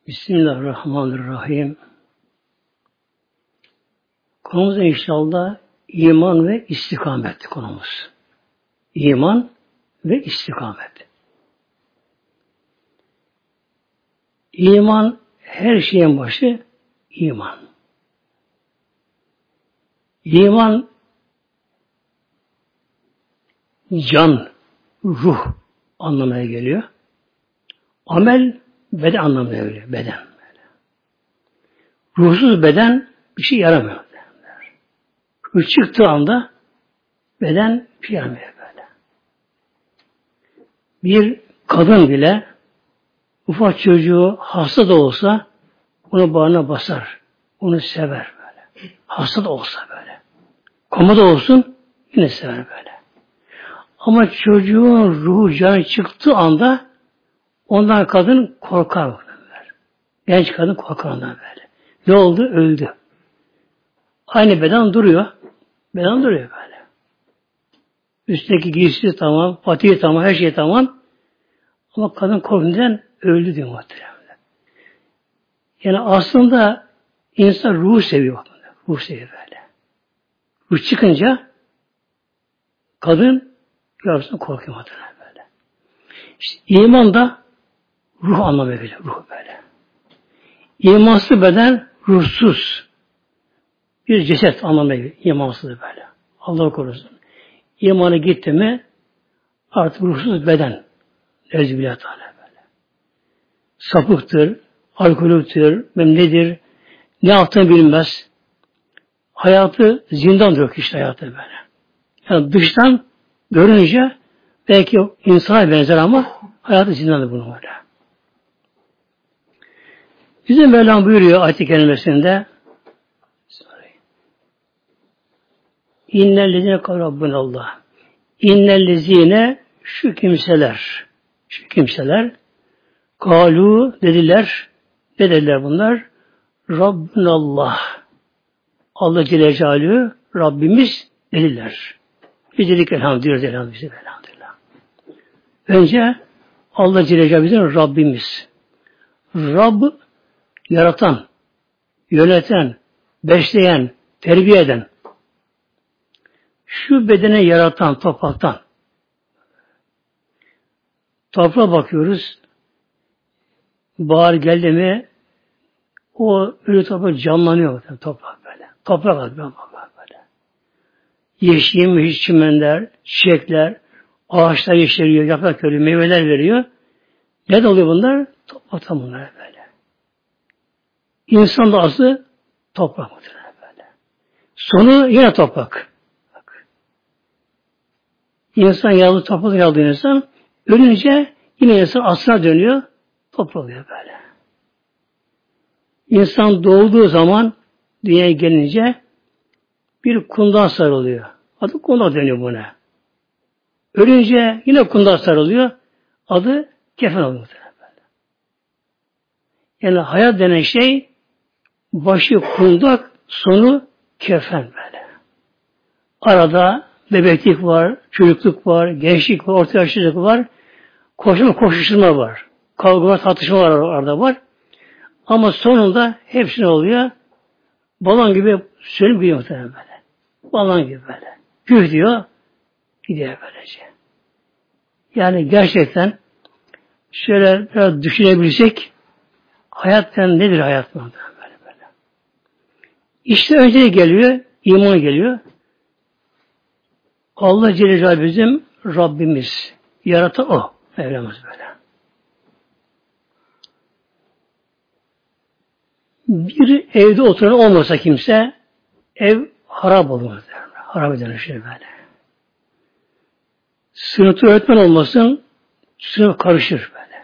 Bismillahirrahmanirrahim. Konumuz inşallah iman ve istikamet konumuz. İman ve istikamet. İman her şeyin başı iman. İman can, ruh anlamına geliyor. Amel beden anlamına geliyor. Beden. Ruhsuz beden bir şey yaramıyor. Ruh çıktığı anda beden bir şey yaramıyor böyle. Bir kadın bile ufak çocuğu hasta da olsa onu bağrına basar. Onu sever böyle. Hasta da olsa böyle. Komada olsun yine sever böyle. Ama çocuğun ruhu canı çıktığı anda ondan kadın korkar. Genç kadın korkar ondan böyle. Ne oldu? Öldü. Aynı beden duruyor. Beden duruyor böyle. Üstteki giysisi tamam, patiği tamam, her şey tamam. Ama kadın korkundan öldü diyor muhtemelen. Yani aslında insan ruhu seviyor. Ruh seviyor böyle. Ruh çıkınca kadın yarısına korkuyor muhtemelen böyle. İşte iman da ruh anlamı geliyor. Ruh böyle. İmansız beden ruhsuz. Bir ceset anlamına geliyor. İmansız böyle. Allah korusun. İmanı gitti mi artık ruhsuz beden. Ezbillah Teala böyle. Sapıktır, alkolüktür, nedir, ne yaptığını bilmez. Hayatı zindandır işte hayatı böyle. Yani dıştan görünce belki insana benzer ama hayatı zindandır bunun böyle. Bizim Mevlam buyuruyor ayet-i kerimesinde İnnellezine kavrabbunallah. İnnellezine şu kimseler kalu dediler. Ne dediler bunlar? Rabbunallah. Allah Celle Celaluhu Rabbimiz dediler. Biz dedik elhamdülillah. Önce Allah Celle Celaluhu bizim Rabbimiz. Rabb yaratan, yöneten, besleyen, terbiye eden. Şu bedene yaratan topraktan. Toprağa bakıyoruz. Bahar geldi mi o ölü toprak canlanıyor toprak böyle. Toprak böyle. Yeşil çimenler, çiçekler, ağaçlar yeşeriyor, yaprak veriyor, meyveler veriyor. Ne de oluyor bunlar? Topraktan bunlar böyle. İnsan da aslı toprak mıdır böyle. Sonu yine toprak. Bak. İnsan yağlı toprak yağlı insan ölünce yine insan aslına dönüyor. Toprak oluyor böyle. İnsan doğduğu zaman dünyaya gelince bir kundağa sarılıyor. Adı kundağa dönüyor buna. Ölünce yine kundağa sarılıyor. Adı kefen oluyor. Yani hayat denen şey başı kundak, sonu kefen böyle. Arada bebeklik var, çocukluk var, gençlik var, orta yaşlılık var. Koşuşturma var. Kavga var, tartışma var arada var. Ama sonunda hepsine oluyor. Balon gibi sönüp gidiyor muhtemelen böyle. Balon gibi böyle. Püf diyor, gidiyor böylece. Yani gerçekten şöyle biraz düşünebilsek hayattan nedir hayat böyle. İşte önce geliyor, iman geliyor. Allah Celle Celaluhu bizim Rabbimiz. Yaratan o. Mevlamız böyle. Bir evde oturan olmasa kimse ev harap olur. Harap eden şey böyle. Sınıfta öğretmen olmasın sınıf karışır böyle.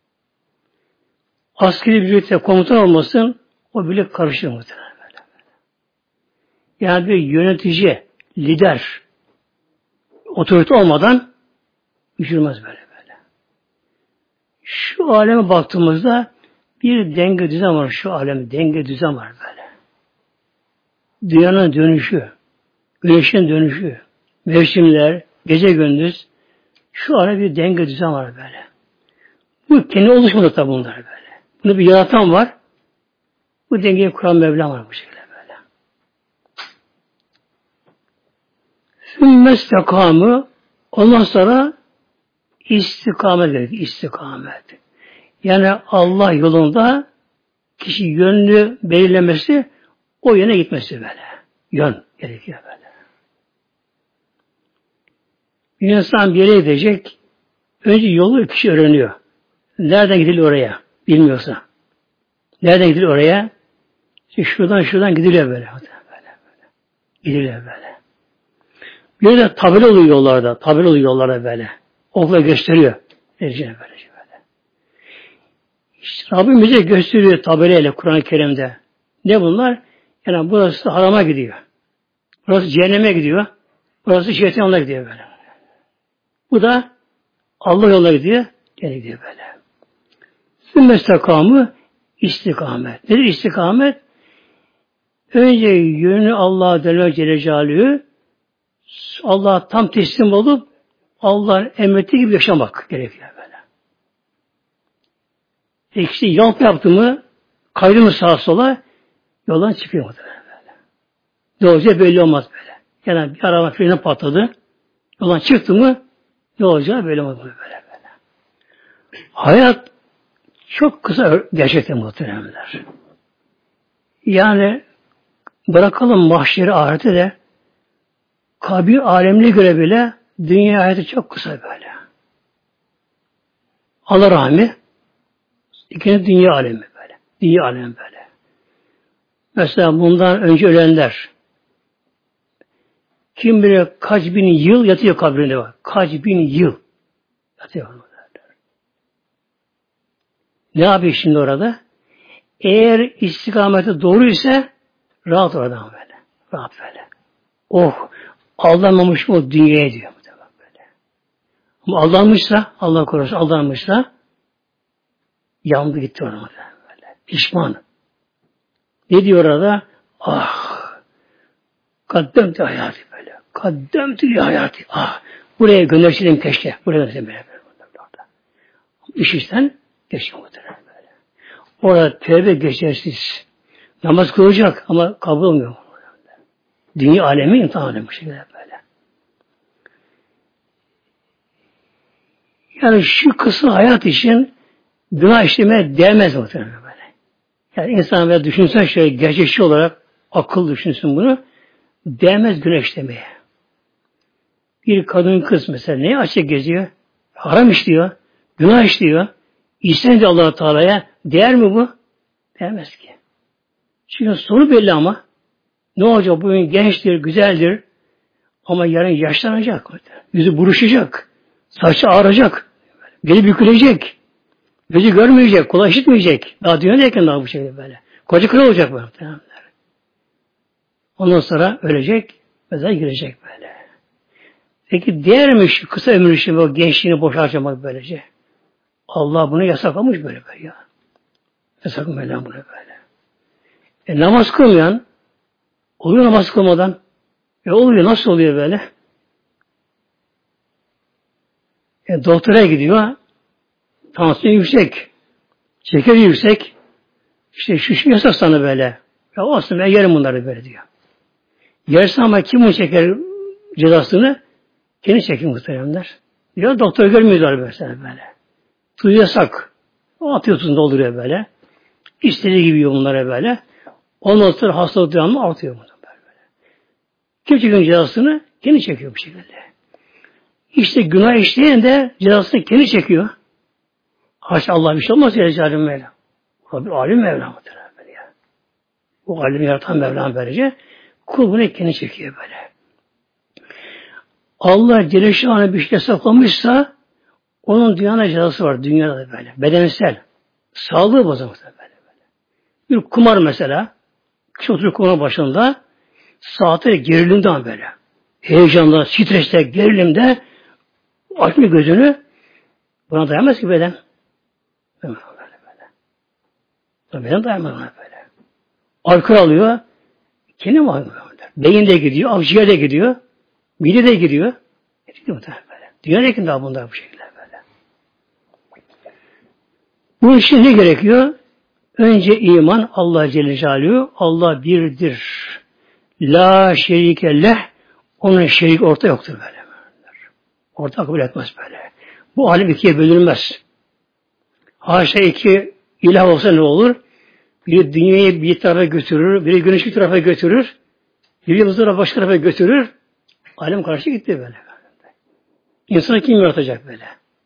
Askeri birlikte komutan olmasın o bile karışır muhtemelen böyle. Yani bir yönetici, lider otorite olmadan yürümez böyle. Şu aleme baktığımızda bir denge düzen var. Şu alemde denge düzen var böyle. Dünyanın dönüşü, güneşin dönüşü, mevsimler, gece gündüz şu ara bir denge düzen var böyle. Bu kendi oluşmadı tabi bunlar böyle. Bunu bir yaratan var. Bu dengeyi kuran Mevlam var bu şekilde böyle. Sümmestekamı ondan sonra istikamet gerekiyor. İstikamet. Yani Allah yolunda kişi yönünü belirlemesi, o yöne gitmesi böyle. Yön gerekiyor böyle. Bir insan bir yere gidecek, önce yolu kişi öğreniyor. Nereden gidilir oraya? Bilmiyorsa. Nereden gidilir oraya? İşte şuradan gidiliyor böyle. Gidiliyor böyle. Bir de tabela oluyor yollarda. Tabela oluyor yollarda böyle. Okla gösteriyor. Ercine böylece böyle. İşte Rabbim bize gösteriyor tabelayla Kur'an-ı Kerim'de. Ne bunlar? Yani burası harama gidiyor. Burası cehenneme gidiyor. Burası şeytan yoluna gidiyor böyle. Bu da Allah yoluna gidiyor. Gene gidiyor böyle. Sümmestekamı istikamet. Nedir istikamet? Önce yönü Allah'a dönmek Celle Celaluhu, Allah'a tam teslim olup Allah'ın emrettiği gibi yaşamak gerekiyor böyle. İşte yalpa yaptı mı, kaydı mı sağa sola, yoldan çıkıyor mu böyle. Ne olacağı belli olmaz böyle. Yani bir araba freni patladı, yoldan çıktı mı, ne olacağı belli olmaz böyle. Hayat çok kısa gerçekten muhteremler. Yani bırakalım mahşeri ahireti de kabir alemine göre bile dünya hayatı çok kısa böyle. Allah rahmi ikinci dünya alemi böyle. Dünya alemi böyle. Mesela bundan önce ölenler kim bilir kaç bin yıl yatıyor kabrinde var. Kaç bin yıl yatıyor. Ne yapıyor şimdi orada? Eğer istikameti doğru ise rahat oradan böyle. Rahat böyle. Oh! Aldanmamış mı o dünyaya diyor. Böyle. Ama aldanmışsa, Allah korusun aldanmışsa yandı gitti orada böyle. Pişman. Ne diyor orada? Ah! Kaddemtü hayatı böyle. Kaddemtü hayatı. Ah! Buraya gönderseydim keşke. Buraya gönderseydim böyle. İş işten geçiyor muhtemelen böyle. Orada tövbe geçersiz. Namaz kılacak ama kabul olmuyor. Dünya alemi imtihan alemi bu şekilde böyle. Yani şu kısa hayat için günah işlemeye değmez muhtemelen böyle. Yani insan böyle düşünsen şöyle gerçekçi olarak akıl düşünsün bunu. Değmez günah işlemeye. Bir kadın kız mesela neye açık geziyor? Haram işliyor. Günah işliyor. İhsan ediyor Allah-u Teala'ya. Değer mi bu? Değmez ki. Çünkü sonu belli ama. Ne olacak? Bugün gençtir, güzeldir. Ama yarın yaşlanacak. Yüzü buruşacak. Saçı ağaracak. Beli bükülecek. Gözü görmeyecek. Kulağı işitmeyecek. Daha dünyadayken daha bu şekilde böyle. Koca kral olacak böyle. Ondan sonra ölecek. Mezara girecek böyle. Peki değer mi şu kısa ömür için o gençliğini boş harcamak böylece? Allah bunu yasaklamış böyle ya. Yasaklamış bunu böyle. Namaz kılmayan oluyor namaz kılmadan. Oluyor. Nasıl oluyor böyle? Doktora gidiyor. Tansiyon yüksek. Şekeri yüksek. İşte şu yasak sana böyle. Ya olsun ben yerim bunları böyle diyor. Yerse ama kim bunu çeker cezasını? Kendi çekin muhteremler. Ya doktor görmüyorlar böyle. Su yasak. O atıyorsun dolduruyor böyle. İstediği gibi yiyor bunlara böyle. Ondan sonra hastalık devamlı artıyor bunlar böyle. Kim çekiyor cezasını? Kendi çekiyor bu şekilde. İşte günah işleyen de cezasını kendi çekiyor. Haşa Allah bir şey olmaz ya Celle Mevla. O bir alim Mevla böyle ya. O alimi yaratan Mevla böylece kul bunu kendi çekiyor böyle. Allah Celle Şan'a bir şey yasaklamışsa onun dünyada cezası var. Dünyada da böyle. Bedensel. Sağlığı bozulmuş böyle. Bir kumar mesela. Kişi oturuyor kumar başında. Saatleri gerilimden böyle. Heyecanda, streste, gerilimde açmıyor gözünü. Buna dayanmaz ki beden. Böyle. Beden dayanmaz buna böyle. Alkol alıyor. Kendi mi alıyor? Beyin de gidiyor, akciğer de gidiyor. Mide de gidiyor. Dünyadaki daha bunlar bu şekilde böyle. Bu için ne gerekiyor? Önce iman Allah Celle Celaluhu, Allah birdir. La şerike leh, onun şerik orta yoktur böyle. Orta kabul etmez böyle. Bu alem ikiye bölünmez. Haşa iki ilah olsa ne olur? Biri dünyayı bir tarafa götürür, biri güneşi bir tarafa götürür, biri yıldızları başka tarafa götürür. Alem karşı gitti böyle. İnsanı kim yaratacak böyle?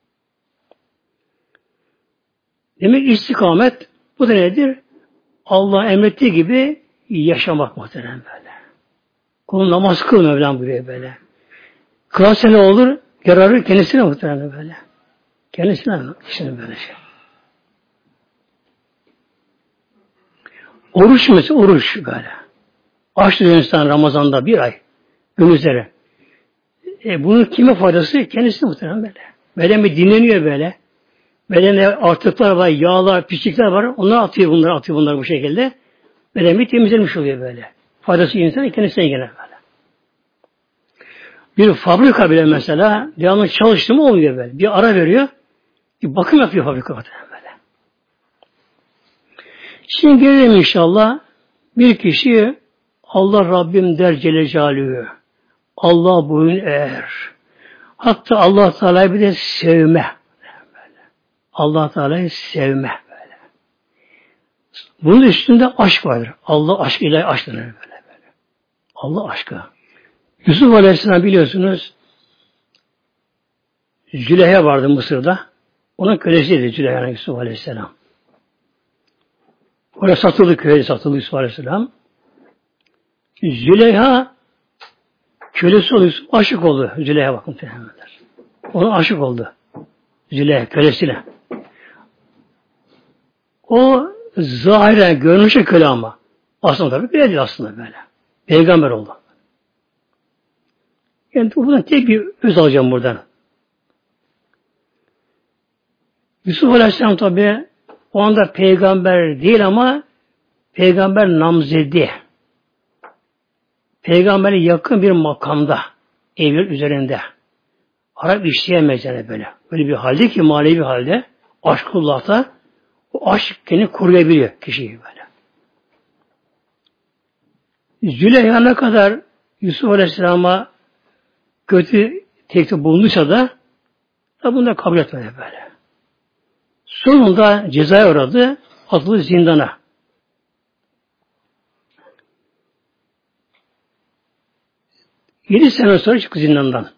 Demek istikamet bu da nedir? Allah emrettiği gibi yaşamak muhtemelen böyle. Kul namaz kıl Mevlam buraya böyle. Kılarsa ne olur? Yararı kendisine muhtemelen böyle. Kendisine işte böyle şey. Oruç mesela oruç böyle. Aç tutuyor insan Ramazan'da bir ay. Gün üzere. Bunun kime faydası? Kendisine muhtemelen böyle. Beden bir dinleniyor böyle. Bedende artıklar var, yağlar, pislikler var. Onlar atıyor bunlar bu şekilde. Beden bir temizlenmiş oluyor böyle. Faydası insan kendisine gelir böyle. Bir fabrika bile mesela devamlı çalıştı mı olmuyor böyle. Bir ara veriyor. Bir bakım yapıyor fabrika böyle. Şimdi gelelim inşallah. Bir kişi Allah Rabbim der Celle Celaluhu. Allah boyun eğer. Hatta Allah Teala'yı bir de sevme. Allah Teala'yı sevme böyle. Bunun üstünde aşk vardır. Allah aşk ilahi aşk denir böyle. Allah aşkı. Yusuf Aleyhisselam biliyorsunuz Züleyha vardı Mısır'da. Onun kölesiydi Züleyha Yusuf Aleyhisselam. Oraya satıldı, köye satıldı Yusuf Aleyhisselam. Züleyha kölesi oldu, Yusuf aşık oldu. Züleyha bakın tehditler. Ona aşık oldu. Züleyha kölesine. O zahiren görünüşe köle ama. Aslında tabii köle değil aslında böyle. Peygamber oldu. Yani buradan tek bir öz alacağım buradan. Yusuf Aleyhisselam tabii o anda peygamber değil ama peygamber namzedi. Peygambere yakın bir makamda, evlilik üzerinde. Arap işleyemez yani böyle. Böyle bir halde ki manevi halde aşkullah'ta o aşk kendini koruyabiliyor kişiyi böyle. Züleyha ne kadar Yusuf Aleyhisselam'a kötü teklif bulunduysa da bunu da kabul etmedi böyle. Sonunda cezaya uğradı, atıldı zindana. Yedi sene sonra çıktı zindandan.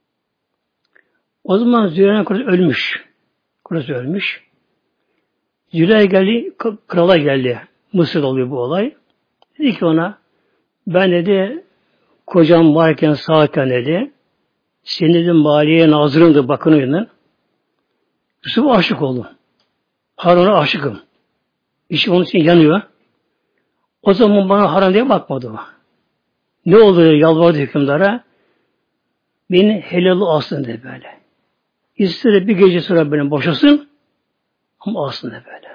O zaman Züleyha kocası ölmüş. Kocası ölmüş. Züleyha geldi, krala geldi. Mısır'da oluyor bu olay. Dedi ki ona, ben dedi, kocam varken sağken dedi, senin dedim valiyeye nazırımdı, bakınıyordun. Yusuf'a aşık oldum. Harun'a aşıkım. İşi onun için yanıyor. O zaman bana haram diye bakmadı o. Ne oldu diye yalvardı hükümdara. Beni helalı alsın dedi böyle. İster bir gece sonra beni boşasın ama alsın dedi böyle.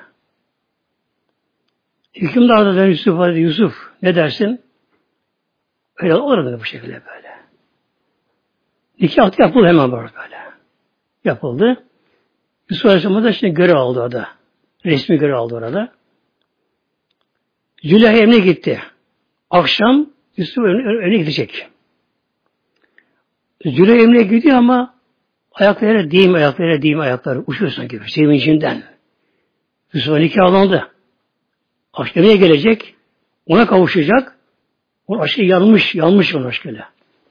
Hükümdar da Yusuf'a dedi, Yusuf ne dersin? Helal olur dedi bu şekilde böyle. Nikah yapıldı hemen böyle. Yapıldı. Yusuf Aleyhisselam da şimdi görev aldı orada. Resmi görev aldı orada. Züleyha emine gitti. Akşam Yusuf önüne gidecek. Züleyha emine gidiyor ama ayakları değme ayakları. Uçuyor sanki sevincinden. Yusuf'a nikahlandı. Akşam emine gelecek. Ona kavuşacak. O aşkı yanmış onun aşkıyla.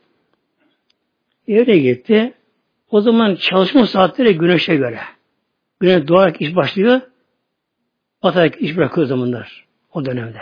Evine gitti. O zaman çalışma saatleri güneşe göre. Güneş doğarak iş başlıyor. Batarak iş bırakıyor zamanlar. O dönemde.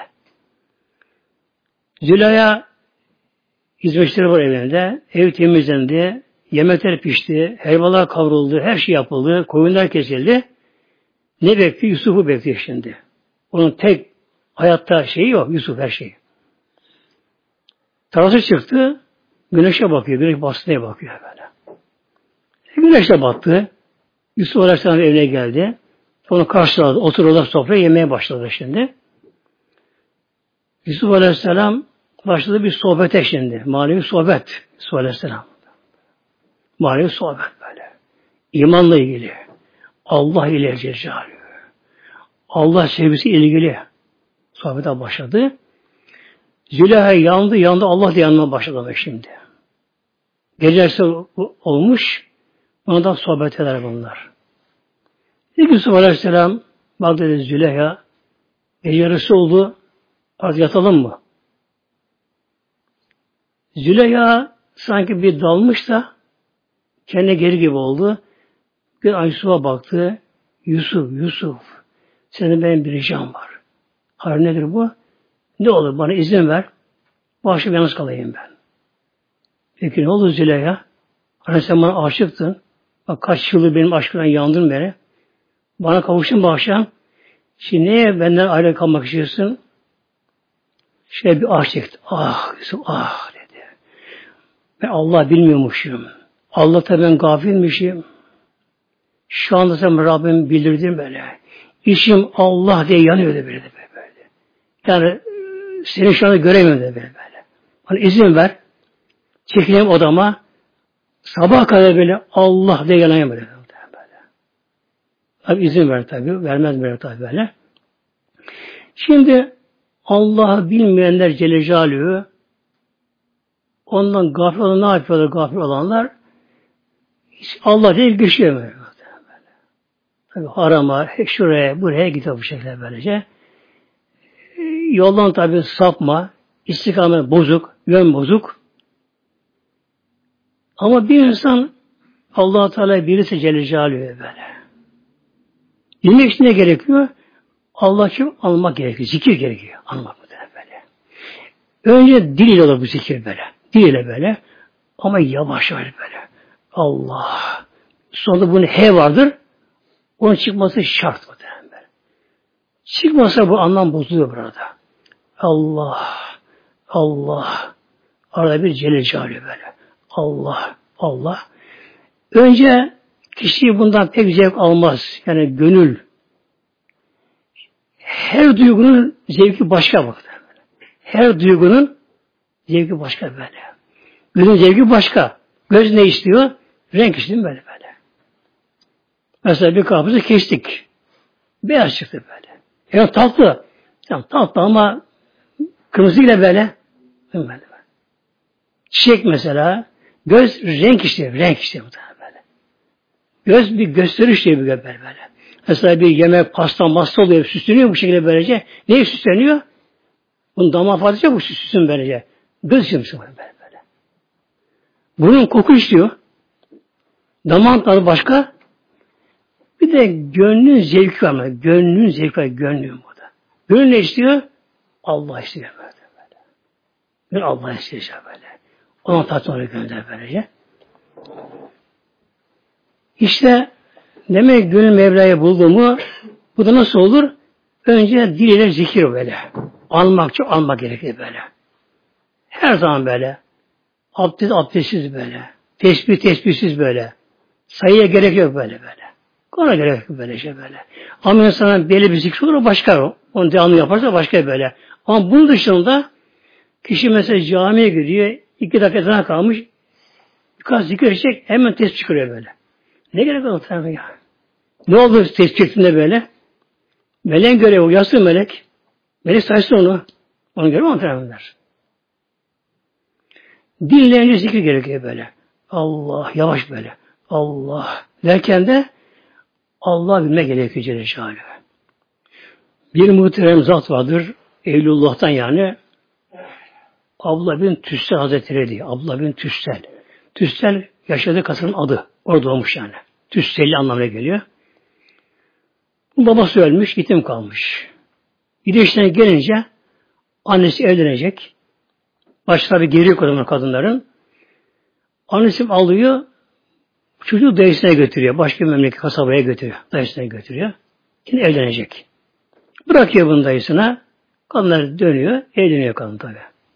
Züleyha hizmetçileri var evinde. Ev temizlendi. Yemekler pişti. Helvalar kavruldu. Her şey yapıldı. Koyunlar kesildi. Ne bekliyor? Yusuf'u bekliyor şimdi. Onun tek hayatta şeyi yok. Yusuf her şeyi. Tarlası çıktı. Güneşe bakıyor. Güneş bastığına bakıyor böyle. Güneşe battı. Yusuf Aleyhisselam evine geldi. Onu karşıladı. Oturdular sofraya yemeye başladı şimdi. Yusuf Aleyhisselam başladı bir sohbete şimdi. Manevi sohbet. Yusuf Aleyhisselam. Manevi sohbet böyle. İmanla ilgili. Allah ile Celle. Allah sevgisi ilgili sohbete başladı. Züleyha yandı Allah da yanmaya başladı şimdi. Gecesi olmuş, ondan sohbet eder bunlar. Yusuf Aleyhisselam bak dedi Züleyha, yarısı oldu, artık yatalım mı? Züleyha sanki bir dalmış da kendine geri gibi oldu. Bir Yusuf'a baktı. Yusuf, senin benim bir ricam var. Hayır nedir bu? Ne olur bana izin ver. Bu akşam yalnız kalayım ben. Peki ne oldu Züleyha? Hani sen bana aşıktın. Bak kaç yıldır benim aşkımdan yandın beni. Bana kavuştun bu akşam. Şimdi niye benden ayrı kalmak istiyorsun? Bir ah çekti. Ah Yusuf dedi. Ben Allah bilmiyormuşum. Allah'ta ben gafilmişim. Şu anda sen Rabbim bildirdim böyle. İşim Allah diye yanıyordu böyle. Yani seni şu anda göremiyorum böyle. Bana izin ver. Çekileyim odama. Sabah kadar böyle Allah diye yanayım böyle. Tabi izin ver tabi. Vermez böyle tabi böyle. Şimdi Allah'ı bilmeyenler Celle Celaluhu ondan gafil olan ne yapıyorlar gafil olanlar? Allah diye geçiyor böyle. Tabi harama, şuraya, buraya gidiyor bu şekilde böylece. Yoldan tabi sapma, istikamet bozuk, yön bozuk. Ama bir insan Allah-u Teala birisi Celle Celaluhu böyle. Bilmek için ne gerekiyor? Allah kim? Anlamak gerekiyor. Zikir gerekiyor. Anlamak mı böyle. Önce dil ile olur bu zikir böyle. Dil ile böyle. Ama yavaş yavaş böyle. Allah. Sonra bunun he vardır. Onun çıkması şart mı böyle. Çıkmasa bu anlam bozuluyor burada. Allah. Arada bir Celle Celaluhu böyle. Allah. Önce kişi bundan pek zevk almaz. Yani gönül. Her duygunun zevki başka bak. Her duygunun zevki başka böyle. Gözün zevki başka. Göz ne istiyor? Renk istiyor böyle. Mesela bir karpuzu kestik. Beyaz çıktı böyle. Yani tatlı. Yani tatlı ama kırmızıyla böyle. Çiçek mesela. Göz renk istiyor. Renk istiyor böyle. Göz bir gösteriş diye bir böyle. Mesela bir yemek, pasta, masta oluyor. Süsleniyor bu şekilde böylece. Neye süsleniyor? Bunun damağı fazla bu süslün böylece. Göz istiyor böyle. Bunun koku istiyor. Damağın tadı başka. Bir de gönlün zevki var mı? Gönlün zevki var. Gönlün burada. Gönlün ne istiyor? Allah istiyor böyle. Gönlün Allah istiyor böyle. Ona tatmin oluyor gönlüne böylece. İşte demek gönül Mevla'yı buldu mu bu da nasıl olur? Önce dil ile zikir böyle. Almak gerekir böyle. Her zaman böyle. Abdestsiz böyle. Tesbihsiz böyle. Sayıya gerek yok böyle. Ona gerek yok böyle. Ama insanın belli bir zikri olur başka. Onu devamlı yaparsa başka böyle. Ama bunun dışında kişi mesela camiye gidiyor. 2 dakika kalmış. Birkaç zikir edecek. Hemen tesbih çıkarıyor böyle. Ne gerek var o tarafa ya? Ne oldu tesbih çektiğinde böyle? Meleğin görevi o. Yazsın melek. Melek saysın onu. Onu görüyor mu antrenörler? Dille önce zikir gerekiyor böyle. Allah. Yavaş böyle. Allah. Derken de Allah bilmek gerekiyor Celle Celaluhu. Bir muhterem zat vardır. Evlullah'tan yani. Abla bin Tüssel Hazretleri diye. Abla bin Tüssel. Tüssel yaşadığı kasırın adı. Orada olmuş yani. Tüsselli anlamına geliyor. Babası ölmüş, yetim kalmış. Gidişine gelince annesi evlenecek. Başta bir geriye koyuyor kadınların. Annesi alıyor, çocuğu dayısına götürüyor. Başka bir memleket kasabaya götürüyor. Dayısına götürüyor. Şimdi evlenecek. Bırakıyor bunu dayısına. Kadınlar dönüyor, evleniyor kadın tabi.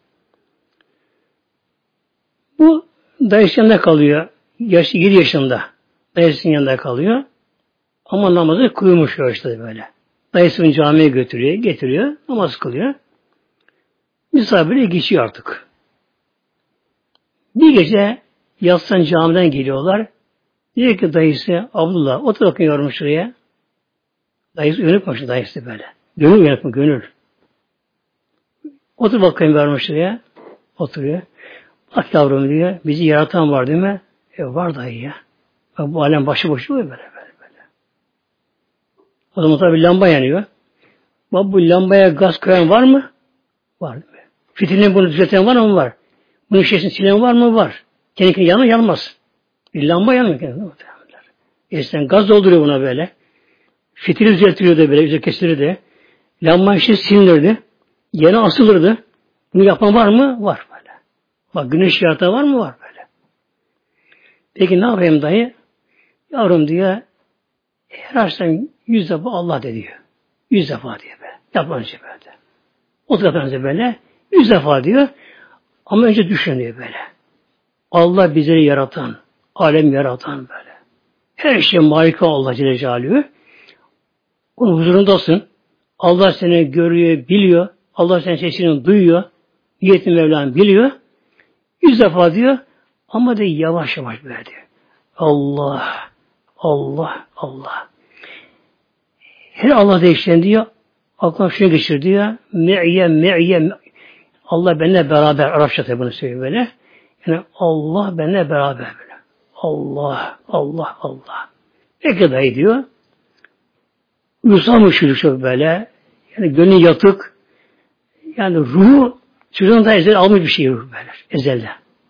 Bu dayısının yanında kalıyor. 7 yaşında. Dayısının yanında kalıyor. Ama namazı kılmış işte böyle. Dayısını camiye götürüyor, getiriyor, namaz kılıyor. Misafirle geçiyor artık. Bir gece yatsan camiden geliyorlar. Diyor ki dayısı, Abdullah, otur bakın yavrum şuraya. Dayısı uyanık mı? Dayısı böyle. Gönül uyanık mı? Gönül. Otur bakayım vermiş diye. Oturuyor. Bak yavrum diyor. Bizi yaratan var değil mi? Var dayı ya. Bak bu alem başıboş oluyor böyle. O zaman tabii lamba yanıyor. Bak bu lambaya gaz koyan var mı? Var. Fitilini bunu düzelten var mı? Var. Bunun şişesini silen var mı? Var. Kendine yanmaz. Bir lamba yanmıyor kendine. Eskiden gaz dolduruyor buna böyle. Fitili düzeltiliyor da böyle, güzel kesilir de. Lamba işte silinirdi. Yine asılırdı. Bunu yapan var mı? Var böyle. Bak güneş yaratan var mı? Var böyle. Peki ne yapayım dayı? Yavrum diyor, her açtan 100 defa Allah de diyor. 100 defa diyor böyle. Yapmanca böyle. 30 defa böyle. 100 defa diyor. Ama önce düşün diyor böyle. Allah bizleri yaratan, alem yaratan böyle. Her şey malika Allah Celle Celaluhu. Onun huzurundasın. Allah seni görüyor, biliyor. Allah senin sesini duyuyor. Niyetin Mevlam biliyor. 100 defa diyor. Ama de yavaş yavaş böyle diyor. Allah, Allah, Allah. Her Allah değişen diyor. Aklına şunu geçir diyor. Me'ye. Allah benimle beraber. Arapça tabi bunu söylüyor böyle. Yani Allah benimle beraber böyle. Allah, Allah, Allah. Peki dayı diyor. Uyusamış çok böyle. Yani gönlü yatık. Yani ruhu çocuğun da ezel almış bir şey ruh böyle. Ezelde.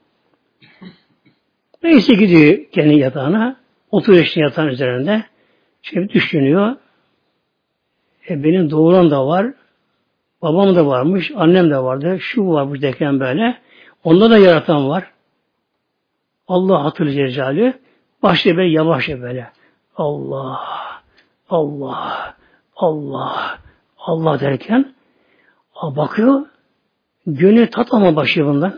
Neyse gidiyor kendi yatağına. Oturuyor işte yatağın üzerinde. Şimdi düşünüyor. Benim doğuran da var. Babam da varmış. Annem de vardı. Şu varmış derken böyle. Onda da yaratan var. Allah hatırlı Celle. Başlıyor böyle yavaşça böyle. Allah, Allah, Allah, Allah derken bakıyor. Gönül tat ama başlıyor bundan.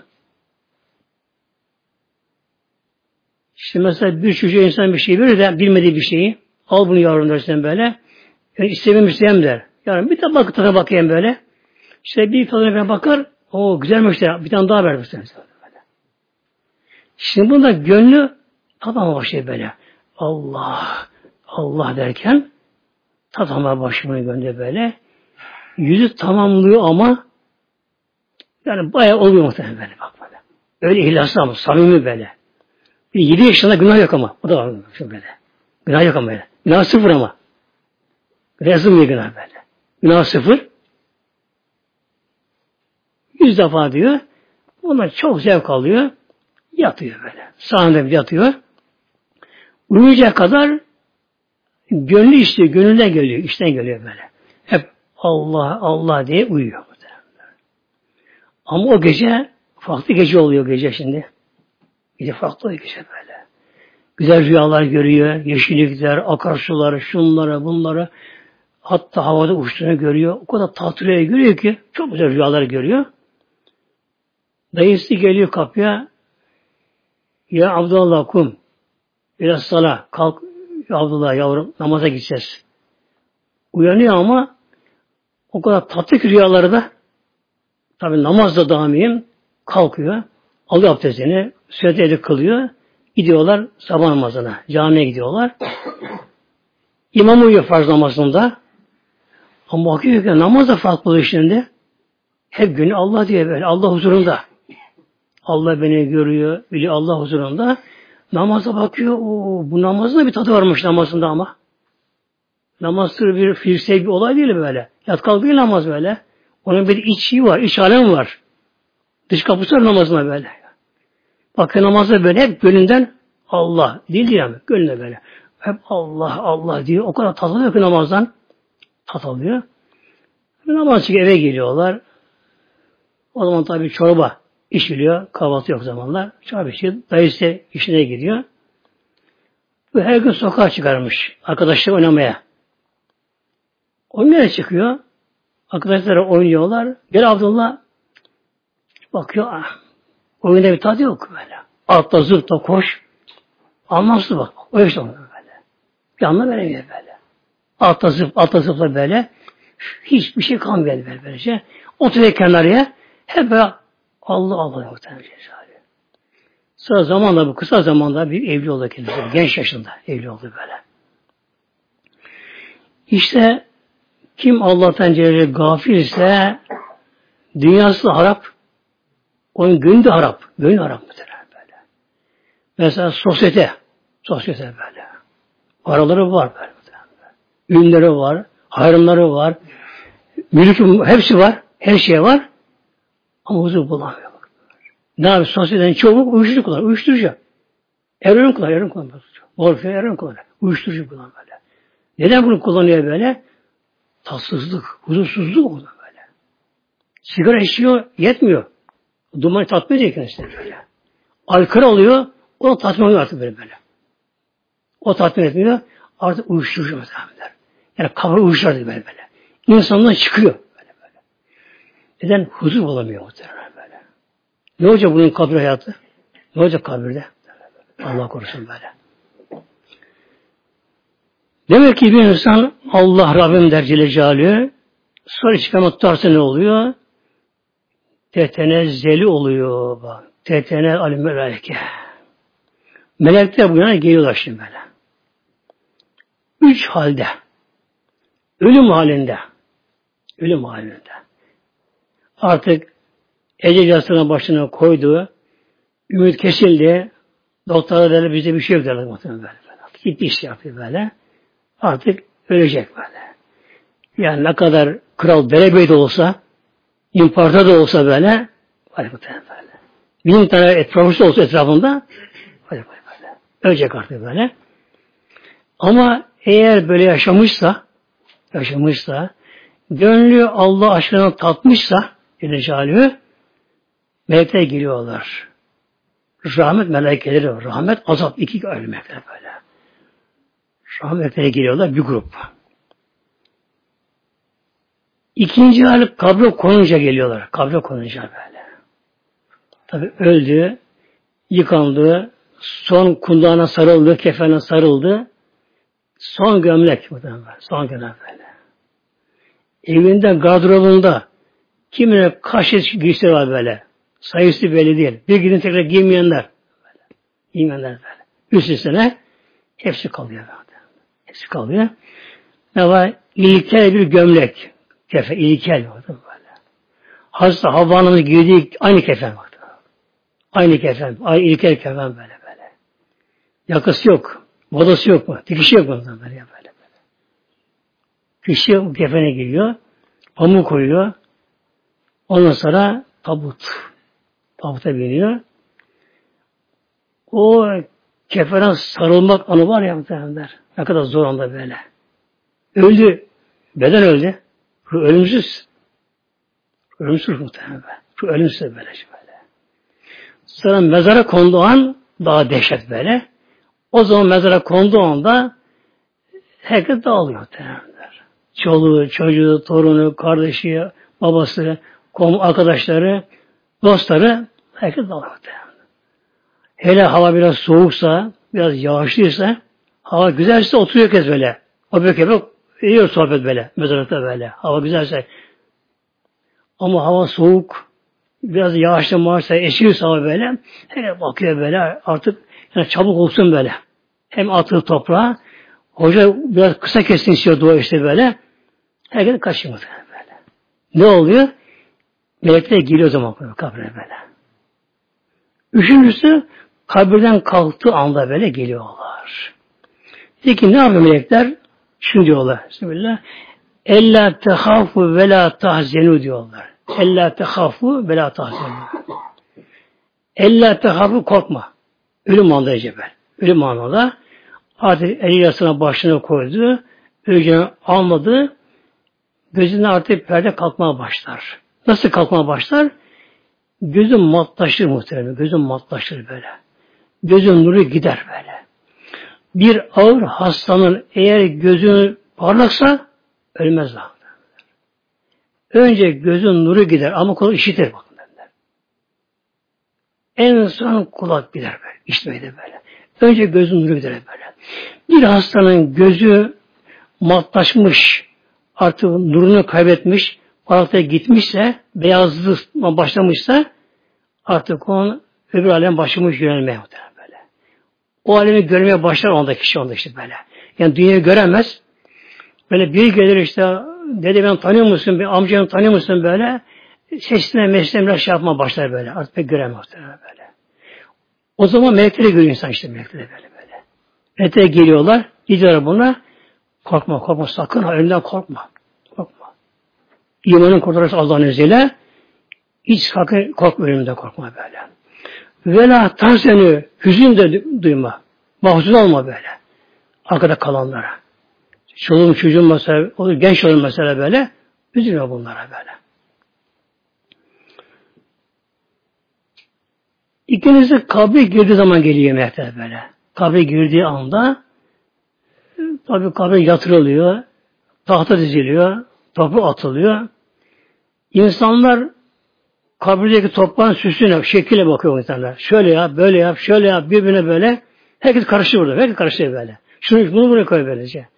İşte mesela bir çocuğa insan bir şey verir de bilmediği bir şeyi. Al bunu yavrum dersen böyle. Yani istememişsem der. Yani bir tadına bakayım böyle. İşte bir tadına bakar. O güzelmiş de bir tane daha ver mesela. Şimdi bunda gönlü tadama başlıyor böyle. Allah, Allah derken tadama başlıyor gönlü böyle. Yüzü tamamlıyor ama yani bayağı oluyor muhtemelen böyle bak böyle. Öyle ihlaslı ama samimi böyle. 7 yaşında günah yok ama. O da var böyle. Günah yok ama böyle. Günah sıfır ama. Yazılmıyor günah böyle. Günah sıfır. 100 defa diyor. Ondan çok zevk alıyor. Yatıyor böyle. Sağında bir yatıyor. Uyuyacak kadar gönlü istiyor. Gönlünden geliyor. İçten geliyor böyle. Hep Allah Allah diye uyuyor. Ama o gece farklı gece oluyor gece şimdi. Gece farklı gece böyle. Güzel rüyalar görüyor. Yeşillikler, akarsular, şunları, bunları. Hatta havada uçtuğunu görüyor. O kadar tatlı rüya görüyor ki çok güzel rüyalar görüyor. Dayısı geliyor kapıya. Ya Abdullah kum. Biraz sala. Kalk Abdullah yavrum namaza gideceğiz. Uyanıyor ama o kadar tatlı ki rüyaları da tabi namazda daimiyen kalkıyor. Alıyor abdestini. Sünnet edip kılıyor. Gidiyorlar sabah namazına. Camiye gidiyorlar. İmam uyuyor farz namazında. Ama bakıyor ki namaz da farklı oluyor şimdi. Hep günü Allah diye böyle. Allah huzurunda. Allah beni görüyor. Biliyor Allah huzurunda. Namaza bakıyor. Bu namazın da bir tadı varmış namazında ama. Namaz bir fiirsel bir olay değil böyle. Yat kalk değil namaz böyle. Onun bir içi var. İç alemi var. Dış kapısı var namazına böyle. Bakın namazda böyle hep gönlünden Allah. Değil yani. Gönlüne böyle. Hep Allah Allah diyor. O kadar tat alıyor ki namazdan. Tat alıyor. Namaz çıkıp eve geliyorlar. O zaman tabii çorba içiliyor. Kahvaltı yok zamanlar. Çorba içiyor. Dayısı işine gidiyor. Ve her gün sokağa çıkarmış. Arkadaşlar oynamaya. Oynamaya çıkıyor. Arkadaşlar oynuyorlar. Gel Abdullah bakıyor. Oyunda bir tadı yok böyle. Altta zıpla koş. Anlamsız bak. O işte böyle. Bir anlam veremiyor böyle. Altta zıpla böyle. Hiçbir şey kalmıyor böylece. Oturuyor kenarıya. Hep böyle Allah Allah muhtemelen. Sonra zamanla bu kısa zamanda bir evli oldu kendisi. Genç yaşında evli oldu böyle. İşte kim Allah'tan Celle gafil ise dünyası da harap, onun gönlü de harap. Gönlü harap mıdır böyle? Mesela sosyete böyle. Paraları var böyle. Ünleri var, hayrımları var, mülkü hepsi var, her şey var. Ama huzur bulamıyor. Ne yapıyor? Sosyetenin çoğu uyuşturucu kullanır. Uyuşturucu. Eroin kullanır. Morfin, eroin kullanır. Uyuşturucu kullanır böyle. Neden bunu kullanıyor böyle? Tatsızlık, huzursuzluk oluyor böyle. Sigara içiyor, yetmiyor. Dumanı tatmin ediyor kendisine böyle. Alkol alıyor, o tatmin oluyor artık böyle. O tatmin etmiyor, artık uyuşturucu mesela. Yani kafa uyuşturucu böyle. İnsandan çıkıyor böyle. Neden? Huzur bulamıyor muhtemelen böyle. Ne olacak bunun kabir hayatı? Ne olacak kabirde? Allah korusun böyle. Demek ki bir insan Allah Rabbim der Celle Celaluhu, sonra çıkarma tutarsa ne oluyor? Tetenezzeli oluyor. Tetene alim meleke. Melekler bu yana geliyorlar şimdi böyle. 3 halde. Ölüm halinde. Artık ecel yastığına başına koydu. Ümit kesildi. Doktorlar derler bize bir şey yok derler muhtemelen böyle. Gitti iş yapıyor böyle. Artık ölecek böyle. Yani ne kadar kral derebey de olsa, imparator da olsa böyle, muhtemelen böyle. 1000 tane profesör olsa etrafında, böyle. Ölecek artık böyle. Ama eğer böyle yaşamışsa, gönlü Allah aşkına tatmışsa, Celle melekler geliyorlar. Rahmet melekleri var. Rahmet, azap, 2 ayrı melekler böyle. Rahmetlere geliyorlar bir grup. İkinci hal kabre konunca geliyorlar. Kabre konunca böyle. Tabi öldü, yıkandı, son kundağına sarıldı, kefene sarıldı. Son gömlek. Son gömlek böyle. Evinde, gardırobunda kimine kaç giysi var böyle. Sayısı belli değil. Bir gidin tekrar giymeyenler. Böyle. Üst üstüne hepsi kalıyor. Ne var? İlkel bir gömlek. Kefen, ilkel. Böyle. Hazreti Havva'nın giydiği aynı kefen. Aynı kefen. Aynı ilkel kefen böyle. Yakası yok. Modası yok mu? Dikişi yok mu? Böyle. Kişi bu kefene giriyor. Pamuk koyuyor. Ondan sonra tabuta biniyor. O kefene sarılmak anı var ya muhtemelenler. Ne kadar zor anda böyle. Öldü. Beden öldü. Ruh ölümsüz. Ölümsüz muhtemelen. Ruh ölümsüz böyle. Sonra mezara konduğu an daha dehşet böyle. O zaman mezara konduğu anda herkes dağılıyor muhtemelenler. Çoluğu, çocuğu, torunu, kardeşi, babası, arkadaşları, dostları herkes dağılıyor muhtemelen. Hele hava biraz soğuksa, biraz yağışlıysa, hava güzelse oturuyor herkes böyle. O böyle yiyor sohbet böyle, mezarlıkta böyle. Hava güzelse. Ama hava soğuk, biraz yağışlı mağaçsa, esiyorsa hava böyle, hele bakıyor böyle, artık yani çabuk olsun böyle. Hem atıyor toprağa, hoca biraz kısa kessin istiyor dua işte böyle. Herkes kaçıyor böyle. Ne oluyor? Melekler geliyor o zaman kabre böyle. Üçüncüsü, kabirden kalktığı anda böyle geliyorlar. Peki ne yapıyor melekler? Şunu diyorlar. Bismillah. Ella tehafu ve la tahzenu diyorlar. Ella tehafu ve la tahzenu. Ella tehafu korkma. Ölüm anında cebel. Ölüm anında artık eli yasına başına koydu. Öleceğini almadı. Gözüne artık perde kalkmaya başlar. Nasıl kalkmaya başlar? Gözün matlaşır muhtemelen. Gözün matlaşır böyle. Gözün nuru gider böyle. Bir ağır hastanın eğer gözü parlaksa ölmez daha. Önce gözün nuru gider ama kulak işitir bakın derler. En son kulak gider böyle. İşitmeyi de böyle. Önce gözün nuru gider böyle. Bir hastanın gözü matlaşmış, artık nurunu kaybetmiş, parlaklığa gitmişse, beyazlığa başlamışsa artık onun öbür alem başlamış yönelmeye böyle. O alemi görmeye başlar onda kişi onda işte böyle. Yani dünyayı göremez. Böyle biri gelir işte, dede ben tanıyor musun, bir amcanı tanıyor musun böyle, sesine mesleğine biraz şey yapma başlar böyle. Artık pek göremez böyle. O zaman melekleri görüyor insan işte, melekleri böyle. Melekler geliyorlar, gidiyorlar buna, korkma sakın, ölümden korkma. Korkma. İmanın kurtarıcısı Allah'ın izniyle, hiç sakın korkma, ölümden korkma böyle. Vela tahzenü, hüzün de duyma. Mahzun olma böyle. Arkada kalanlara. Çoluğum çocuğum mesela, olur, genç olur mesela böyle, üzülme bunlara böyle. İkincisi kabre girdiği zaman geliyor melekler böyle. Kabre girdiği anda tabi kabre yatırılıyor, tahta diziliyor, toprak atılıyor. İnsanlar kabirdeki toprağın süsüne, şekline bakıyor insanlar. Şöyle yap, böyle yap, şöyle yap, birbirine böyle. Herkes karışıyor burada, herkes karışıyor böyle. Bunu buraya koy böylece.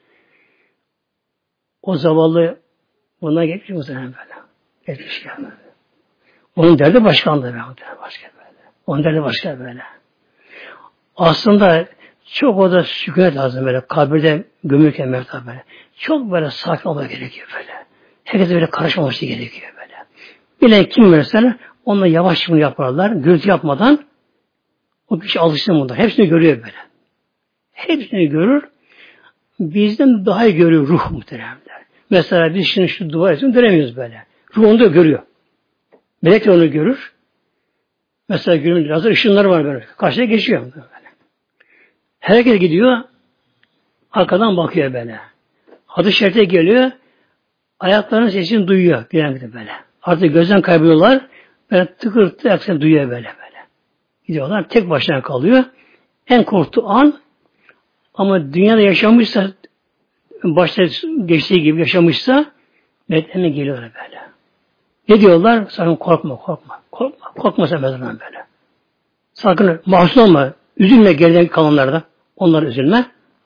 O zavallı buna geçmiş muhtemelen böyle. Geçmiş yani. Onun derdi başkandı böyle. Onun derdi başka böyle. Aslında çok o da sükunet lazım böyle. Kabirde gömülürken mertebe böyle. Çok böyle sakin olmak gerekiyor böyle. Herkes böyle karışmaması gerekiyor böyle. Bilen kim mesela onunla yavaş bunu yaparlar. Gürültü yapmadan o kişi alışsın bunda. Hepsini görüyor böyle. Hepsini görür. Bizden daha iyi görüyor ruh muhteremler. Mesela biz şimdi şu dua etsin göremiyoruz böyle. Ruh onu da görüyor. Melek de onu görür. Mesela günümüzde hazır ışınları var böyle. Karşıya geçiyor böyle. Herkes gidiyor. Arkadan bakıyor böyle. Hadis-i şerifte geliyor. Ayaklarının sesini duyuyor. Böyle. Artık gözden kayboluyorlar. Böyle tıkır tıkır sesini duyuyor böyle. Gidiyorlar. Tek başına kalıyor. En korktuğu an ama dünyada yaşamışsa başta geçtiği gibi yaşamışsa hemen geliyorlar böyle. Ne diyorlar? Sakın korkma. Korkma sen mezarından böyle. Sakın mahzun olma. Üzülme geriden kalanlarda. Onlara üzülme.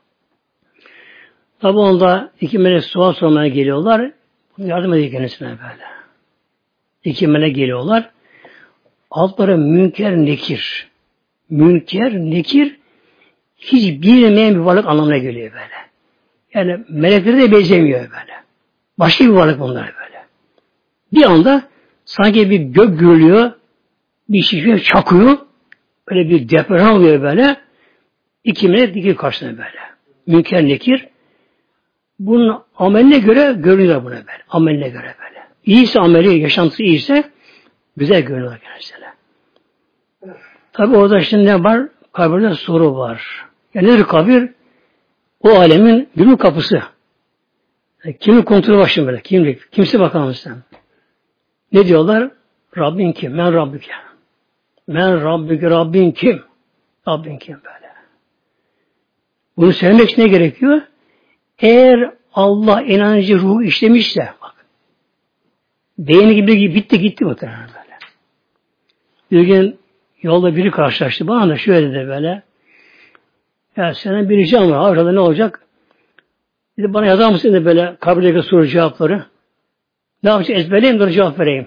Tabi onda iki melek sual sormaya geliyorlar. Yardım ediyor kendisine böyle. İki melek geliyorlar. Altları münker nekir. Münker nekir hiç bilmeyen bir varlık anlamına geliyor böyle. Yani melekleri de benzemiyor böyle. Başka bir varlık bunlar böyle. Bir anda sanki bir gök gürülüyor, bir şey çakıyor, böyle bir deprem oluyor böyle. İki melek dikiyor karşısına böyle. Münker nekir. Bunun ameline göre görünüyor buna böyle. Ameline göre böyle. İyiyse ameli, yaşantısı iyiyse güzel görünüyor kendisine. Tabi orada şimdi ne var? Kabirde soru var. Yani nedir kabir? O alemin gümrük kapısı. Yani kimin kontrolü başında böyle? Kimlik. Kimse bakalım sen. Ne diyorlar? Rabbin kim? Men Rabbike. Men Rabbike. Rabbin kim? Rabbin kim böyle? Bunu söylemek için ne gerekiyor? Eğer Allah inancı ruhu işlemişse bak. Beyni gibi bitti gitti muhtemelen böyle. Bir gün yolda biri karşılaştı. Bana da şöyle dedi böyle. Ya senin bir ricam var. Orada ne olacak? Dedi bana yazar mısın dedi böyle kabirdeki soru cevapları. Ne yapacağım? Ezberleyeyim de cevap vereyim.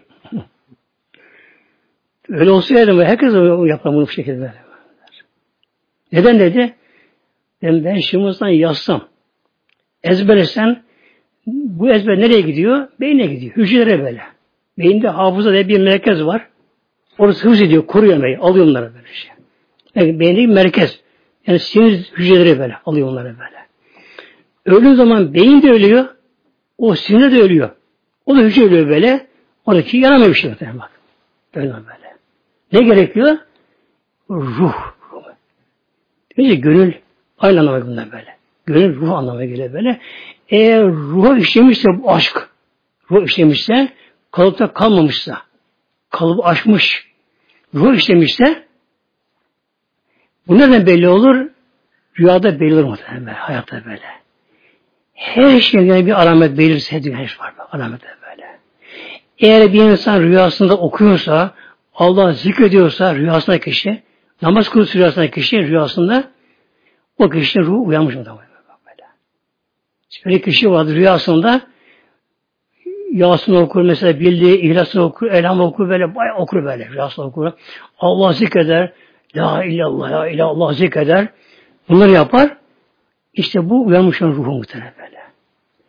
Öyle olsaydı herkes yapar bunu bu şekilde. Neden dedi? Ben şimdiden yazsam. Ezberlesen bu ezber nereye gidiyor? Beyne gidiyor. Hücrelere böyle. Beyinde hafıza diye bir merkez var. Orası hıfz ediyor, koruyor beni. Alıyor onları böyle şey. Yani beyindeki merkez. Yani sinir hücreleri böyle. Alıyor onları böyle. Öldüğü zaman beyin de ölüyor. O sinir de ölüyor. O da hücre ölüyor böyle. Oradaki yaramıyor bir şey. Bak. Öyle böyle. Ne gerekiyor? Ruh. Önce gönül aynı anlamına bundan böyle. Gönül ruh anlamına geliyor böyle. Eğer ruha işlemişse bu aşk, ruh işlemişse, kalıpta kalmamışsa, kalıbı aşmış, ruh işlemişse, bu nereden belli olur? Rüyada belli olur muhtemelen böyle, hayatta böyle. Her şeyin yani bir alamet belirse, her şey var alamet böyle. Eğer bir insan rüyasında okuyorsa, Allah zikrediyorsa rüyasında kişi, namaz kılıyorsa rüyasında kişi, rüyasında o kişinin ruhu uyanmış mı? Öyle kişi vardı rüyasında Yasin okur mesela bildiği İhlas'ını okur, Elham okur böyle bayağı okur böyle rüyasını okur. Allah zikreder. La illallah, la illallah zikreder. Bunları yapar. İşte bu uyanmışın ruhu muhtemelen böyle.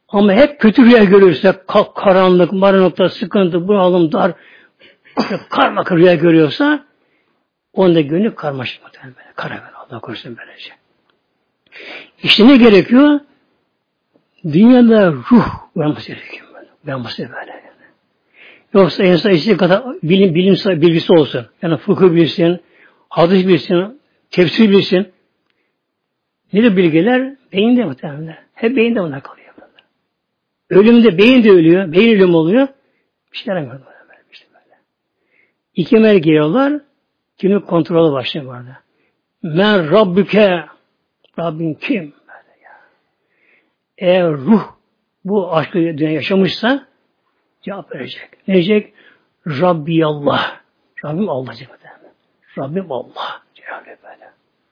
Ama hep kötü rüya görürse, karanlık, maranlıkta, sıkıntı, bunalım, dar, karma rüya görüyorsa, onun da gönlü karmaşık muhtemelen böyle. Kara böyle. Allah korusun böylece. İşte ne gerekiyor? Dünyada ruh uyanması gerekiyor. Uyanması böyle. Yani. Yoksa insan istediği kadar bilim bilgisi olsun. Yani fıkıh bilsin, hadis bilsin, tefsir bilsin. Ne bilgiler? Beyinde muhtemelen. Hep beyinde buna kalıyor. Ölümde beyin de ölüyor. Beyin ölümü oluyor. Bir şeyler yapmıyor. İşte böyle. İki melek geliyorlar. Kimi kontrolü başlıyor bu arada. Men Rabbüke, Rabbin kim? Böyle ya. Eğer ruh bu aşkı dünya yaşamışsa cevap verecek. Ne diyecek? Rabbi Allah. Rabbim Allah cevap verecek. Rabbim Allah. Cevap böyle.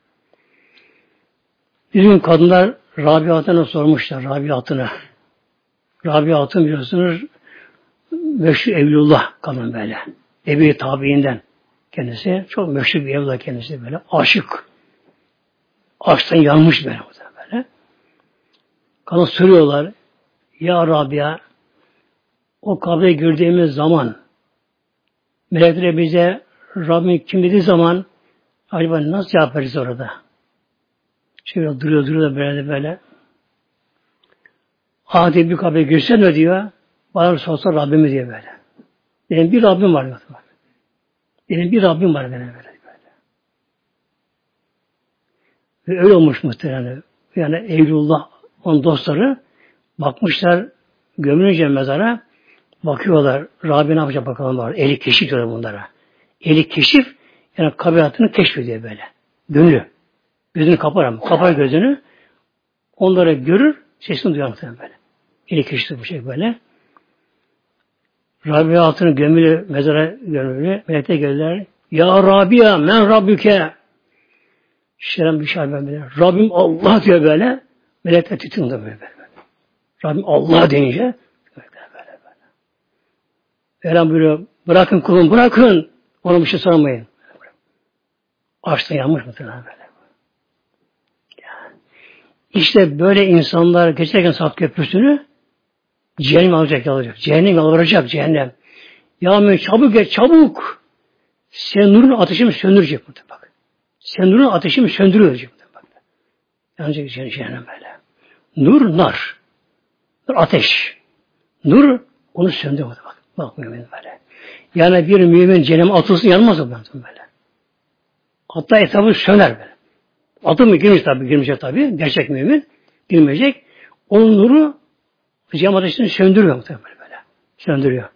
Bir gün kadınlar Rabia'tına sormuşlar. Rabia'tına. Rabia'tın biliyorsunuz meşhur Evlullah kadın böyle. Ebi tabiinden. Kendisi çok meşhur bir evlat kendisi böyle. Aşık. Aşktan yanmış böyle. Kadın soruyorlar. Ya Rabia o kabre girdiğimiz zaman melekler bize Rabbim kim dediği zaman acaba nasıl yaparız orada? Şöyle duruyor da böyle. Adi bir kabre girsen mi diyor. Bana sorsa Rabbimi diye böyle. Benim bir Rabbim var. Benim bir Rabbim var benim böyle. Ve öyle olmuş muhtemelen. Yani Evlullah onun dostları bakmışlar gömülünce mezara bakıyorlar. Rabbi ne yapacak bakalım var. Eli keşif diyorlar bunlara. Eli keşif yani kabiratını keşfediyor böyle. Gönlü. Gözünü kapar ama. Kapar gözünü. Onları görür. Sesini duyar muhtemelen böyle. Eli keşif bu şey böyle. Rabbi altını gömülü mezara gömülü. Melekler gelirler. Ya Rabia men Rabbüke. Şerem bir şey böyle. Rabbim Allah diyor böyle. Melekler titriyor böyle. Rabbim Allah deyince böyle. Elham buyuruyor. Bırakın kulum bırakın. Ona bir şey sormayın. Açtan yanmış muhtemelen böyle. İşte böyle insanlar geçerken Sırat Köprüsü'nü cehennem alacak. Cehennem alacak cehennem. Ya Mümin çabuk geç çabuk. Senin nurun ateşimi söndürecek bak. Senin nurun ateşimi söndürüyor bak. Yanacak cehennem böyle. Nur nar. Nur ateş. Nur onu söndürüyor bak. Bak mümin böyle. Yani bir mümin cehenneme atılsın yanmaz o böyle. Hatta etrafı söner böyle. Atıl mı girmeyecek tabii. Gerçek mümin girmeyecek. Onun nuru cehennem ateşini söndürüyor muhtemelen böyle. Söndürüyor.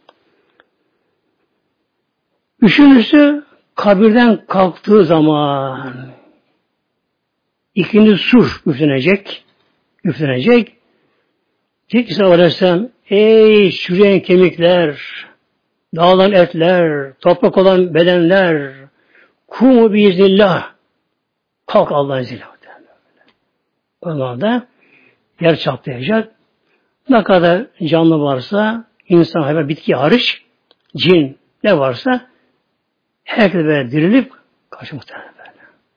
Üçüncüsü kabirden kalktığı zaman ikinci sur üflenecek. Diyecek ki Aleyhisselam ey çürüyen kemikler, dağılan etler, toprak olan bedenler, kumu biiznillah, kalk Allah'ın izniyle. O zaman da yer çatlayacak. Ne kadar canlı varsa, insan, hayvan, bitki hariç, cin ne varsa herkes böyle dirilip karşı muhtemelen böyle.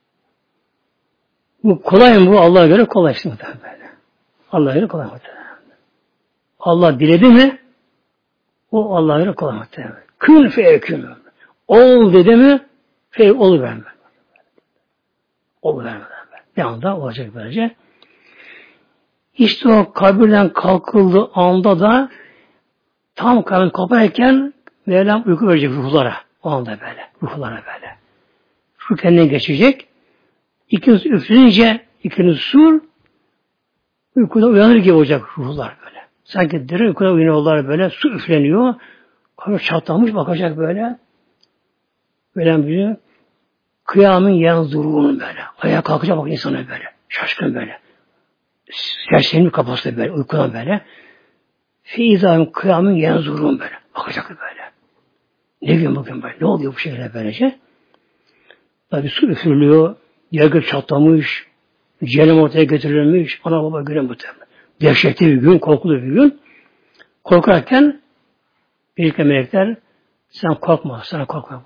Bu kolay mı bu? Allah'a göre kolay işte muhtemelen böyle. Allah'a göre kolay muhtemelen. Allah diledi mi o Allah'a göre kolay muhtemelen. Kün feyekün. Ol dedi mi oluverme. Oluverme. Bir anda olacak böylece. İşte o kabirden kalkıldığı anda da tam kabir kaparken Mevlam uyku verecek ruhlara. O anda böyle. Ruhlara böyle. Ruh kendine geçecek. İkiniz üflenince ikiniz sur uykuda uyanır gibi olacak ruhlar böyle. Sanki derin uykuda uyanıyorlar böyle. Su üfleniyor. Kabir çatlamış bakacak böyle. Böyle biliyor. Kıyamın yanzurun böyle. Ayağa kalkacak bak insana böyle. Şaşkın böyle. Sersemlik kafası böyle. Uykudan böyle. Feyza'nın kıyamın yanzurun böyle. Bakacak böyle. Ne gün bugün böyle? Ne oluyor bu şeyler böylece? Tabi su üfürülüyor. Yer çatlamış. Cehennem ortaya getirilmiş. Ana baba gören muhtemelen. Dehşetli bir gün, korkulu bir gün. Korkarken birlikte melekler sen korkma, sana korkma.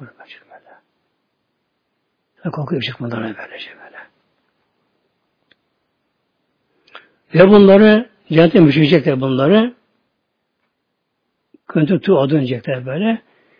Sen korkuyor çıkmadan böylece böyle. Ve bunları Cennete müşecekler bunları. Köntü adı dönecekler böyle.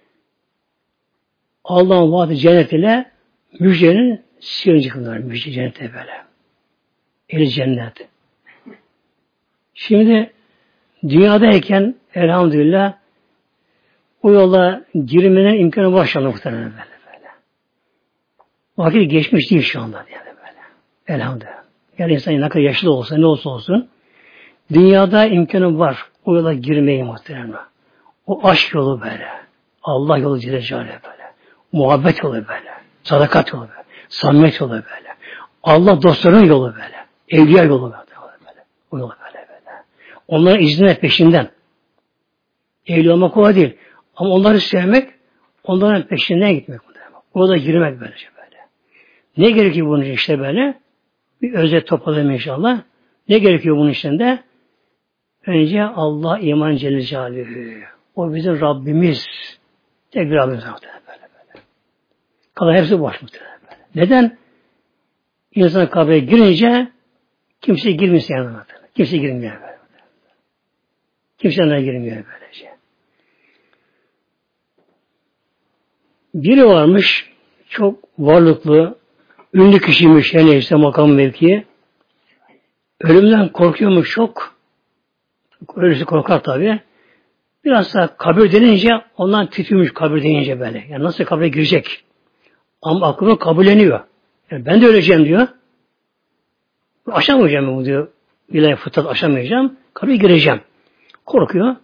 Allah'ın vaadi cennet ile müjdenin sıyırıncı bunlar. Müjde cennete böyle. Eli cennet. Şimdi dünyadayken elhamdülillah o yola girmenin imkanı başlandı muhtemelen böyle. Vakit geçmiş değil şu anda yani böyle. Elhamdülillah. Yani insan ne kadar yaşlı olsa ne olsa olsun dünyada imkanı var o yola girmeyi muhtemelen. O aşk yolu böyle. Allah yolu Celle Celaluhu böyle. Muhabbet yolu böyle. Sadakat yolu böyle. Samimiyet yolu böyle. Allah dostlarının yolu böyle. Evliya yolu böyle. O yolu böyle. Onların iznine peşinden. Evli olmak kolay değil. Ama onları sevmek, onların peşinden gitmek. O da girmek böylece böyle. Ne gerekiyor bunun için işte böyle? Bir özet topladım inşallah. Ne gerekiyor bunun içinde? Önce Allah iman Celle Celaluhu. O bizim Rabbimiz. Tek bir Rabbimiz böyle. Kalan hepsi boş muhtemelen böyle. Neden? İnsan kabre girince kimse girmiyor yanına. Kimse girmiyor böyle. Kimse yanına girmiyor böylece. Biri varmış, çok varlıklı, ünlü kişiymiş, her neyse makam mevki. Ölümden korkuyormuş çok. Ölüsü korkar tabi. Biraz da kabir denince ondan titriyormuş kabir denince böyle. Yani nasıl kabire girecek? Ama aklına kabulleniyor. Yani ben de öleceğim diyor. Aşamayacağım bu diyor. İlahi fıtrat aşamayacağım. Kabire gireceğim. Korkuyor.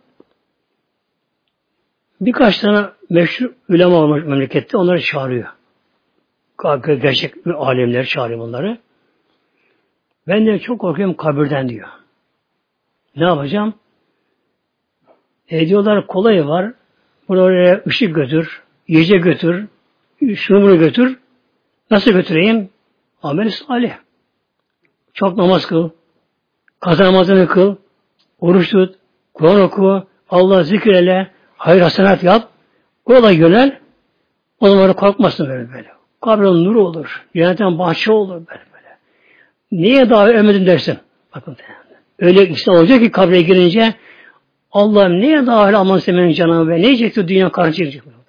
Birkaç tane meşhur ulema olmuş memlekette onları çağırıyor. Gerçek alimler çağırıyor onları. Ben de çok korkuyorum kabirden diyor. Ne yapacağım? Diyorlar kolay var. Buraya ışık götür, yiyecek götür, şunu bunu götür. Nasıl götüreyim? Amel-i salih. Çok namaz kıl, kaza namazını kıl, oruç tut, Kur'an oku, Allah zikreyle, hayır hasenat yap, o yola yönel, o zaman korkmasın böyle. Kabrin nuru olur, cennetten bahçe olur böyle. Niye daha ölmedin dersin? Bakın öyle insan olacak ki kabre girince Allah'ım niye daha öyle aman semenin canımı be? Ne yiyecekti dünya karışacak böyle.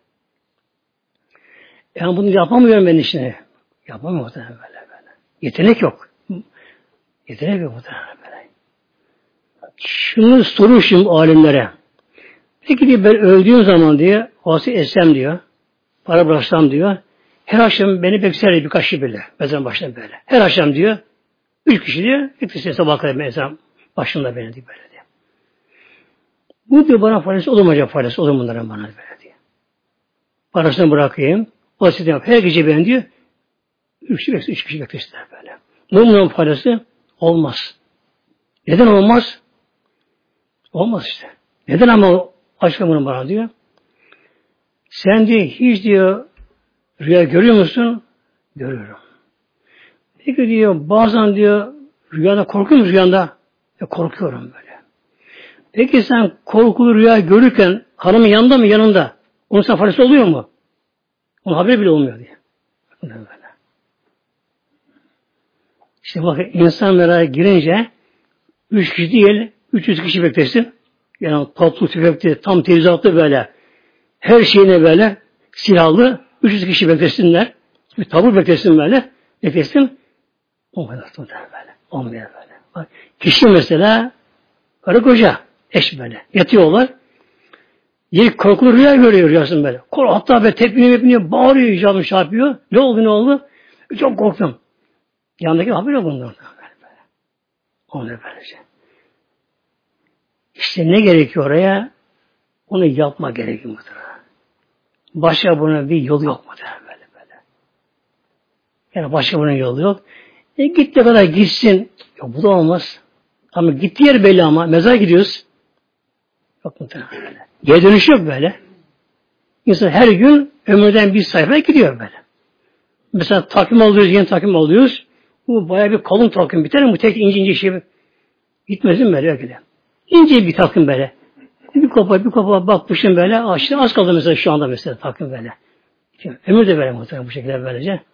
Yani bunu yapamıyorum ben işini. Yapamıyorum böyle. Yetenek yok. Yetenek yok böyle. Şunu sorun şimdi alimlere. Peki diye ben öldüğüm zaman diye vasi etsem diyor. Para bıraksam diyor. Her akşam beni bekler birkaç kişi bile. Mezarın başında böyle. Her akşam diyor. 3 kişi diyor. İkisi sabah kadar mezarın başında beni diyor böyle diyor. Bu diyor bana faydası olur mu acaba faydası? Olur bunların bana böyle diyor. Parasını bırakayım. Vasiyet yap. Her gece ben diyor. 3 kişi beklesinler böyle. Bunun faydası olmaz. Neden olmaz? Olmaz işte. Neden ama aşkım bunu bana diyor. Sen diyor hiç diyor rüya görüyor musun? Görüyorum. Peki diyor bazen diyor rüyada korkuyor musun rüyanda? Korkuyorum böyle. Peki sen korkulu rüya görürken hanımın yanında mı yanında? Onun sana faydası oluyor mu? Onun haberi bile olmuyor diye. Böyle. İşte bakın insanlara girince 3 kişi değil 300 kişi beklesin. Yani toplu tüfekli tam tevzatlı böyle her şeyine böyle silahlı 300 kişi beklesinler. Bir tabur beklesin böyle. Beklesin. Olmuyor böyle. Olmuyor böyle. Bak, kişi mesela karı koca eş böyle. Yatıyorlar. İlk korkulu rüya görüyor rüyasını böyle. Hatta böyle tepiniyor, bağırıyor, icabını şey yapıyor. Ne oldu? Çok korktum. Yanındaki haber yok bundan. Böyle. Olmuyor böylece. İşte ne gerekiyor oraya? Onu yapma gerekiyor muhtemelen. Başka bunun bir yolu yok muhtemelen böyle. Yani başka bunun yolu yok. Gittiği kadar gitsin. Yok bu da olmaz. Ama gittiği yer belli ama. Mezara gidiyoruz. Yok muhtemelen böyle. Geri dönüş yok böyle. İnsan her gün ömürden bir sayfaya gidiyor böyle. Mesela takvim alıyoruz, yeni takvim alıyoruz. Bu bayağı bir kalın takvim biter mi? Bu tek ince şey gitmesin böyle öyle. İnce bir takvim böyle. Bir kopa bakmışım böyle. Az kaldı mesela şu anda mesela takvim böyle. Ömür de böyle muhtemelen bu şekilde böylece.